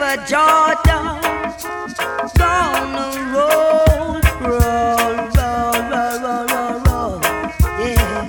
River Jordan, gonna roll, roll, roll, roll, roll, roll, roll, yeah.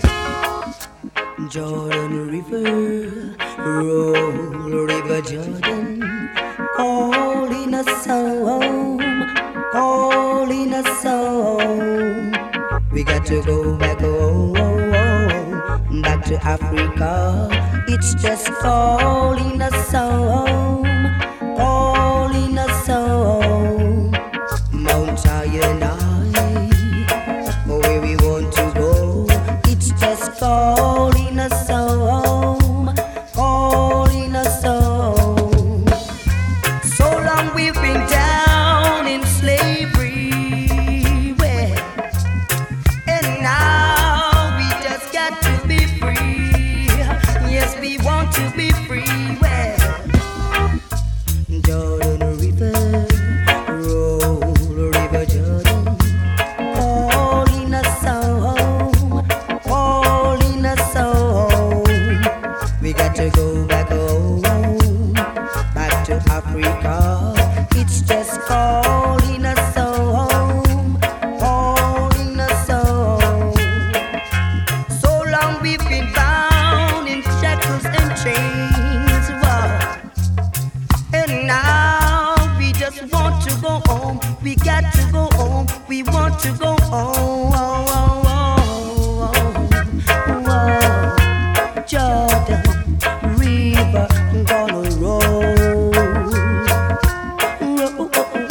Jordan River, roll, River Jordan, calling us home, calling us home. We got to go back home, back to Africa. It's just calling us home, calling us home. Mount Sinai, where we want to go. It's just calling us home, calling us home. So long we've been down in slavery, well, and now we just got to be free. Yes, we want to be free. Well, Jordan River, roll, River Jordan, calling us home, calling us home. We got to go back home, back to Africa. It's just calling us home, calling us home. So long we've been bound in shackles and chains, wow. And now we just want to go home. We got to go home. We want to go home. Jordan River gonna roll, roll,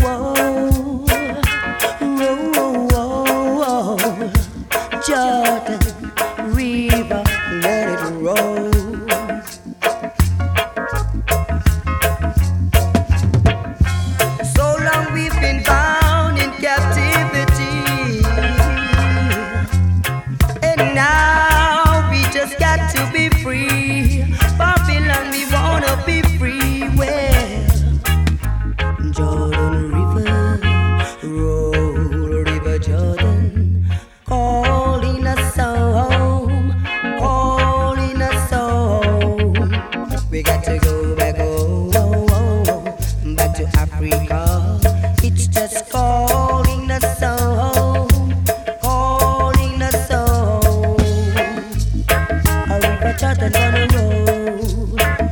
roll, roll. Jordan River, let it roll. So long we've been bound in captivity, and now we just got to be free. Babylon, we wanna be free. Well, Jordan River, roll, River Jordan, calling us home, calling us home. We got to go back home, back to Africa. It's just calling us home, calling us home. A River Jordan gonna roll,